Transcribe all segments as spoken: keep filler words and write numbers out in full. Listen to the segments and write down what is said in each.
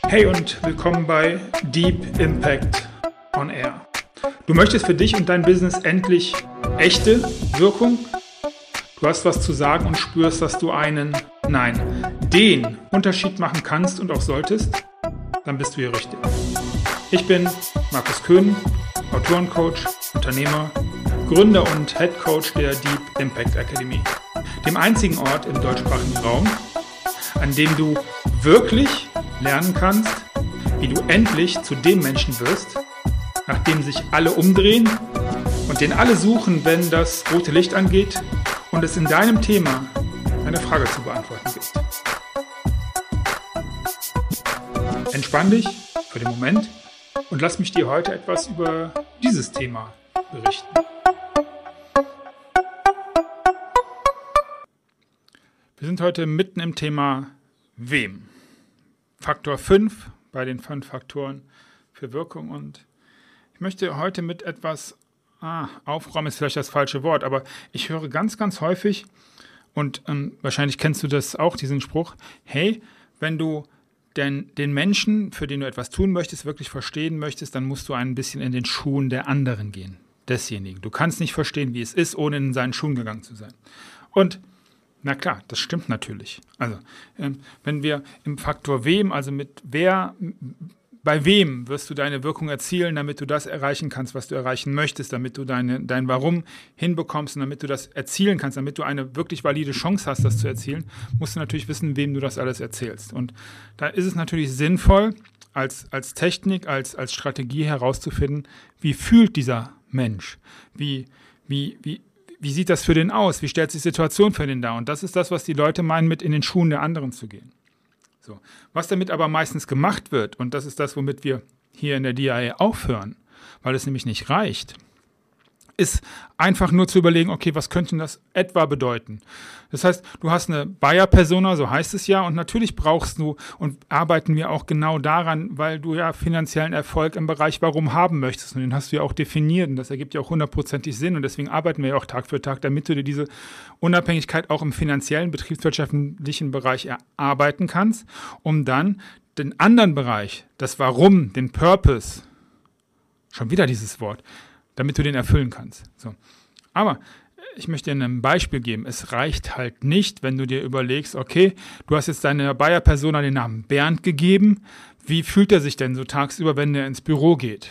Hey und willkommen bei Deep Impact on Air. Du möchtest für dich und dein Business endlich echte Wirkung? Du hast was zu sagen und spürst, dass du einen, nein, den Unterschied machen kannst und auch solltest? Dann bist du hier richtig. Ich bin Markus Köhn, Autorencoach, Unternehmer, Gründer und Head Coach der Deep Impact Academy, dem einzigen Ort im deutschsprachigen Raum, an dem du wirklich lernen kannst, wie du endlich zu dem Menschen wirst, nach dem sich alle umdrehen und den alle suchen, wenn das rote Licht angeht und es in deinem Thema eine Frage zu beantworten gibt. Entspann dich für den Moment und lass mich dir heute etwas über dieses Thema berichten. Wir sind heute mitten im Thema Wem. Faktor fünf bei den fünf Faktoren für Wirkung, und ich möchte heute mit etwas, ah, aufräumen ist vielleicht das falsche Wort, aber ich höre ganz, ganz häufig, und ähm, wahrscheinlich kennst du das auch, diesen Spruch: Hey, wenn du den, den Menschen, für den du etwas tun möchtest, wirklich verstehen möchtest, dann musst du ein bisschen in den Schuhen der anderen gehen, desjenigen. Du kannst nicht verstehen, wie es ist, ohne in seinen Schuhen gegangen zu sein. Und na klar, das stimmt natürlich. Also, ähm, wenn wir im Faktor Wem, also mit wer, bei wem wirst du deine Wirkung erzielen, damit du das erreichen kannst, was du erreichen möchtest, damit du deine, dein Warum hinbekommst und damit du das erzielen kannst, damit du eine wirklich valide Chance hast, das zu erzielen, musst du natürlich wissen, wem du das alles erzählst. Und da ist es natürlich sinnvoll, als, als Technik, als, als Strategie herauszufinden, wie fühlt dieser Mensch, wie, wie, wie, Wie sieht das für den aus? Wie stellt sich die Situation für den dar? Und das ist das, was die Leute meinen, mit in den Schuhen der anderen zu gehen. So. Was damit aber meistens gemacht wird, und das ist das, womit wir hier in der D I A aufhören, weil es nämlich nicht reicht, ist einfach nur zu überlegen, okay, was könnte das etwa bedeuten? Das heißt, du hast eine Buyer-Persona, so heißt es ja, und natürlich brauchst du, und arbeiten wir auch genau daran, weil du ja finanziellen Erfolg im Bereich Warum haben möchtest, und den hast du ja auch definiert, und das ergibt ja auch hundertprozentig Sinn, und deswegen arbeiten wir ja auch Tag für Tag, damit du dir diese Unabhängigkeit auch im finanziellen, betriebswirtschaftlichen Bereich erarbeiten kannst, um dann den anderen Bereich, das Warum, den Purpose, schon wieder dieses Wort, damit du den erfüllen kannst. So. Aber ich möchte dir ein Beispiel geben. Es reicht halt nicht, wenn du dir überlegst, okay, du hast jetzt deiner Buyer-Persona den Namen Bernd gegeben. Wie fühlt er sich denn so tagsüber, wenn er ins Büro geht?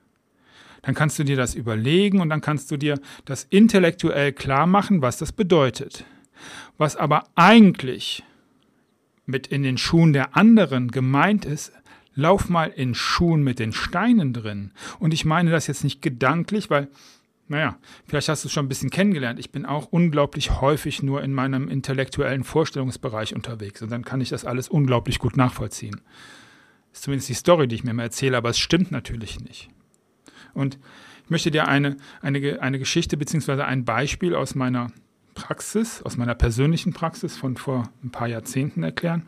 Dann kannst du dir das überlegen und dann kannst du dir das intellektuell klar machen, was das bedeutet. Was aber eigentlich mit in den Schuhen der anderen gemeint ist: Lauf mal in Schuhen mit den Steinen drin. Und ich meine das jetzt nicht gedanklich, weil, naja, vielleicht hast du es schon ein bisschen kennengelernt. Ich bin auch unglaublich häufig nur in meinem intellektuellen Vorstellungsbereich unterwegs. Und dann kann ich das alles unglaublich gut nachvollziehen. Das ist zumindest die Story, die ich mir mal erzähle, aber es stimmt natürlich nicht. Und ich möchte dir eine, eine, eine Geschichte bzw. ein Beispiel aus meiner Praxis, aus meiner persönlichen Praxis von vor ein paar Jahrzehnten erklären,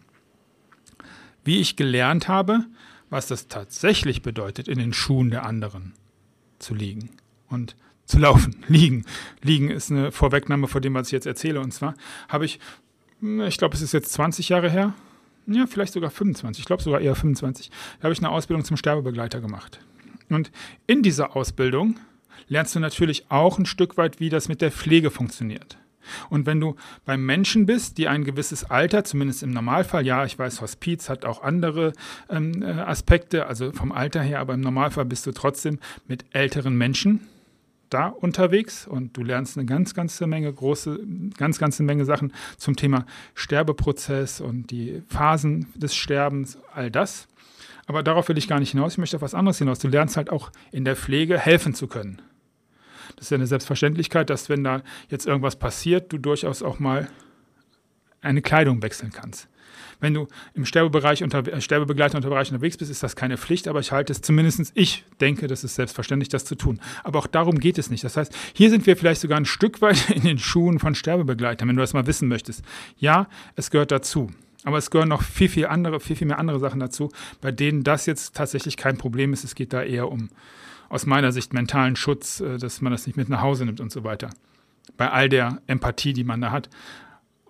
wie ich gelernt habe, was das tatsächlich bedeutet, in den Schuhen der anderen zu liegen und zu laufen. Liegen. Liegen ist eine Vorwegnahme vor dem, was ich jetzt erzähle. Und zwar habe ich, ich glaube, es ist jetzt zwanzig Jahre her, ja, vielleicht sogar fünfundzwanzig, ich glaube sogar eher fünfundzwanzig, da habe ich eine Ausbildung zum Sterbebegleiter gemacht. Und in dieser Ausbildung lernst du natürlich auch ein Stück weit, wie das mit der Pflege funktioniert. Und wenn du beim Menschen bist, die ein gewisses Alter, zumindest im Normalfall, ja, ich weiß, Hospiz hat auch andere ähm, Aspekte, also vom Alter her, aber im Normalfall bist du trotzdem mit älteren Menschen da unterwegs und du lernst eine ganz, ganze Menge, große, ganz, ganze Menge Sachen zum Thema Sterbeprozess und die Phasen des Sterbens, all das. Aber darauf will ich gar nicht hinaus, ich möchte auf was anderes hinaus. Du lernst halt auch in der Pflege helfen zu können. Das ist ja eine Selbstverständlichkeit, dass, wenn da jetzt irgendwas passiert, du durchaus auch mal eine Kleidung wechseln kannst. Wenn du im Sterbebereich unter, äh, Sterbebegleiter Bereich unterwegs bist, ist das keine Pflicht, aber ich halte es zumindest, ich denke, das ist selbstverständlich, das zu tun. Aber auch darum geht es nicht. Das heißt, hier sind wir vielleicht sogar ein Stück weit in den Schuhen von Sterbebegleitern, wenn du das mal wissen möchtest. Ja, es gehört dazu. Aber es gehören noch viel, viel andere, viel, viel mehr andere Sachen dazu, bei denen das jetzt tatsächlich kein Problem ist. Es geht da eher um, aus meiner Sicht, mentalen Schutz, dass man das nicht mit nach Hause nimmt und so weiter. Bei all der Empathie, die man da hat.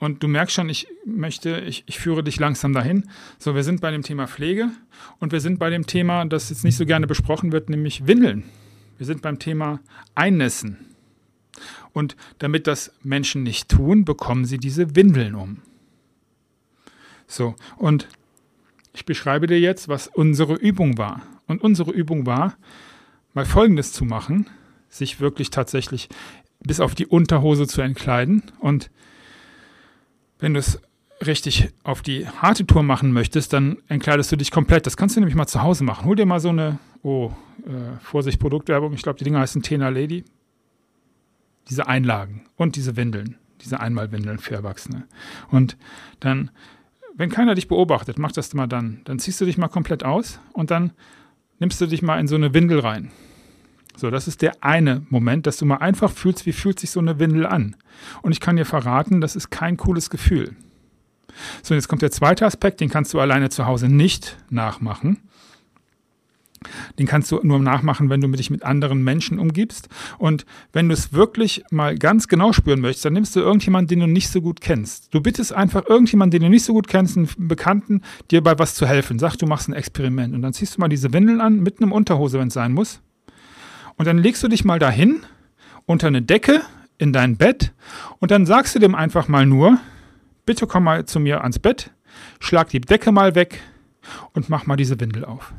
Und du merkst schon, ich möchte, ich, ich führe dich langsam dahin. So, wir sind bei dem Thema Pflege und wir sind bei dem Thema, das jetzt nicht so gerne besprochen wird, nämlich Windeln. Wir sind beim Thema Einnässen. Und damit das Menschen nicht tun, bekommen sie diese Windeln um. So, und ich beschreibe dir jetzt, was unsere Übung war. Und unsere Übung war, mal Folgendes zu machen, sich wirklich tatsächlich bis auf die Unterhose zu entkleiden. Und wenn du es richtig auf die harte Tour machen möchtest, dann entkleidest du dich komplett. Das kannst du nämlich mal zu Hause machen. Hol dir mal so eine, oh, äh, Vorsicht, Produktwerbung, ich glaube, die Dinger heißen Tena Lady. Diese Einlagen und diese Windeln, diese Einmalwindeln für Erwachsene. Und dann, wenn keiner dich beobachtet, mach das mal dann. Dann ziehst du dich mal komplett aus und dann nimmst du dich mal in so eine Windel rein. So, das ist der eine Moment, dass du mal einfach fühlst, wie fühlt sich so eine Windel an. Und ich kann dir verraten, das ist kein cooles Gefühl. So, und jetzt kommt der zweite Aspekt, den kannst du alleine zu Hause nicht nachmachen. Den kannst du nur nachmachen, wenn du dich mit anderen Menschen umgibst. Und wenn du es wirklich mal ganz genau spüren möchtest, dann nimmst du irgendjemanden, den du nicht so gut kennst. Du bittest einfach irgendjemanden, den du nicht so gut kennst, einen Bekannten, dir bei was zu helfen. Sag, du machst ein Experiment. Und dann ziehst du mal diese Windeln an, mit einem Unterhose, wenn es sein muss. Und dann legst du dich mal dahin, unter eine Decke, in dein Bett. Und dann sagst du dem einfach mal nur, bitte komm mal zu mir ans Bett, schlag die Decke mal weg und mach mal diese Windel auf.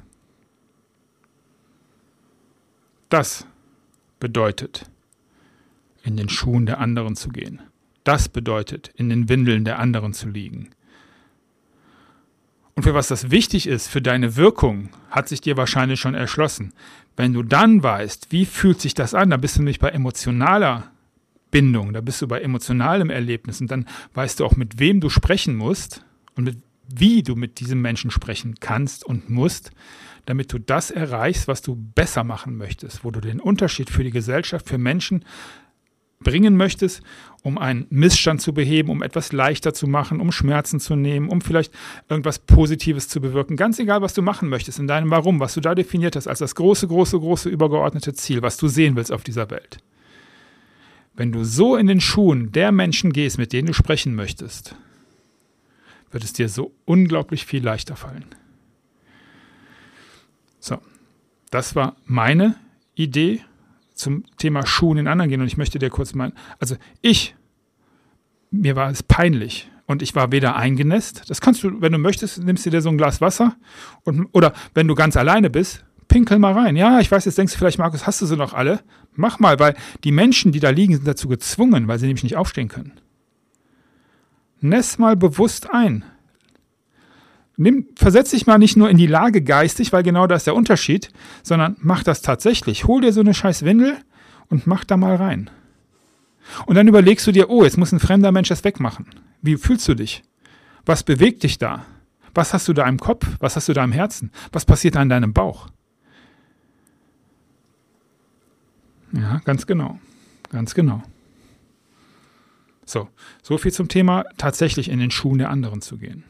Das bedeutet, in den Schuhen der anderen zu gehen. Das bedeutet, in den Windeln der anderen zu liegen. Und für was das wichtig ist, für deine Wirkung, hat sich dir wahrscheinlich schon erschlossen. Wenn du dann weißt, wie fühlt sich das an, da bist du nicht bei emotionaler Bindung, da bist du bei emotionalem Erlebnis und dann weißt du auch, mit wem du sprechen musst und mit, wie du mit diesem Menschen sprechen kannst und musst, damit du das erreichst, was du besser machen möchtest, wo du den Unterschied für die Gesellschaft, für Menschen bringen möchtest, um einen Missstand zu beheben, um etwas leichter zu machen, um Schmerzen zu nehmen, um vielleicht irgendwas Positives zu bewirken. Ganz egal, was du machen möchtest, in deinem Warum, was du da definiert hast als das große, große, große übergeordnete Ziel, was du sehen willst auf dieser Welt. Wenn du so in den Schuhen der Menschen gehst, mit denen du sprechen möchtest, wird es dir so unglaublich viel leichter fallen. So, das war meine Idee zum Thema Schuhen in anderen gehen. Und ich möchte dir kurz mal, also ich, mir war es peinlich und ich war weder eingenässt. Das kannst du, wenn du möchtest, nimmst du dir so ein Glas Wasser und, oder wenn du ganz alleine bist, pinkel mal rein. Ja, ich weiß, jetzt denkst du vielleicht, Markus, hast du sie noch alle? Mach mal, weil die Menschen, die da liegen, sind dazu gezwungen, weil sie nämlich nicht aufstehen können. Näss mal bewusst ein. Nimm, versetz dich mal nicht nur in die Lage geistig, weil genau das ist der Unterschied, sondern mach das tatsächlich. Hol dir so eine scheiß Windel und mach da mal rein. Und dann überlegst du dir, oh, jetzt muss ein fremder Mensch das wegmachen. Wie fühlst du dich? Was bewegt dich da? Was hast du da im Kopf? Was hast du da im Herzen? Was passiert da in deinem Bauch? Ja, ganz genau. Ganz genau. So, so viel zum Thema, tatsächlich in den Schuhen der anderen zu gehen.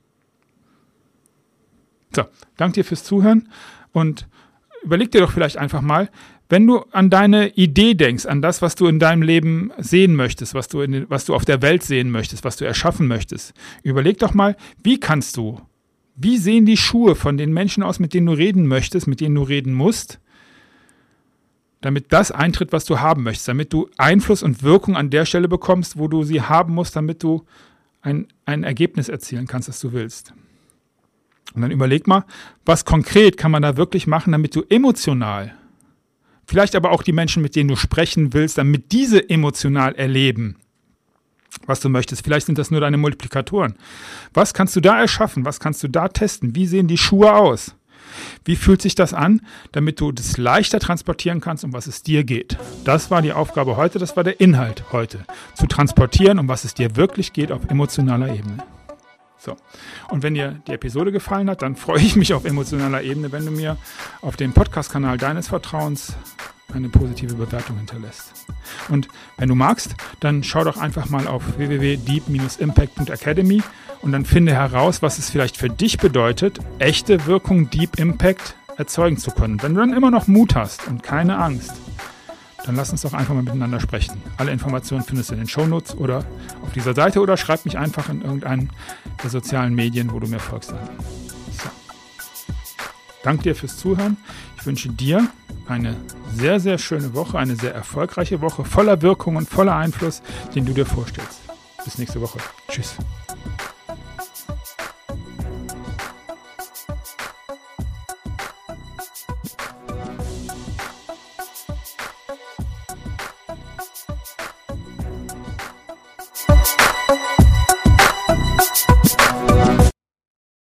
So, danke dir fürs Zuhören und überleg dir doch vielleicht einfach mal, wenn du an deine Idee denkst, an das, was du in deinem Leben sehen möchtest, was du, in den, was du auf der Welt sehen möchtest, was du erschaffen möchtest, überleg doch mal, wie kannst du, wie sehen die Schuhe von den Menschen aus, mit denen du reden möchtest, mit denen du reden musst, damit das eintritt, was du haben möchtest, damit du Einfluss und Wirkung an der Stelle bekommst, wo du sie haben musst, damit du ein, ein Ergebnis erzielen kannst, das du willst. Und dann überleg mal, was konkret kann man da wirklich machen, damit du emotional, vielleicht aber auch die Menschen, mit denen du sprechen willst, damit diese emotional erleben, was du möchtest. Vielleicht sind das nur deine Multiplikatoren. Was kannst du da erschaffen? Was kannst du da testen? Wie sehen die Schuhe aus? Wie fühlt sich das an, damit du das leichter transportieren kannst, um was es dir geht? Das war die Aufgabe heute, das war der Inhalt heute. Zu transportieren, um was es dir wirklich geht auf emotionaler Ebene. So. Und wenn dir die Episode gefallen hat, dann freue ich mich auf emotionaler Ebene, wenn du mir auf dem Podcast-Kanal deines Vertrauens eine positive Bewertung hinterlässt. Und wenn du magst, dann schau doch einfach mal auf w w w punkt deep dash impact punkt academy und dann finde heraus, was es vielleicht für dich bedeutet, echte Wirkung, Deep Impact erzeugen zu können. Wenn du dann immer noch Mut hast und keine Angst, dann lass uns doch einfach mal miteinander sprechen. Alle Informationen findest du in den Shownotes oder auf dieser Seite oder schreib mich einfach in irgendeinen der sozialen Medien, wo du mir folgst. So. Danke dir fürs Zuhören. Ich wünsche dir eine sehr, sehr schöne Woche, eine sehr erfolgreiche Woche, voller Wirkung und voller Einfluss, den du dir vorstellst. Bis nächste Woche. Tschüss.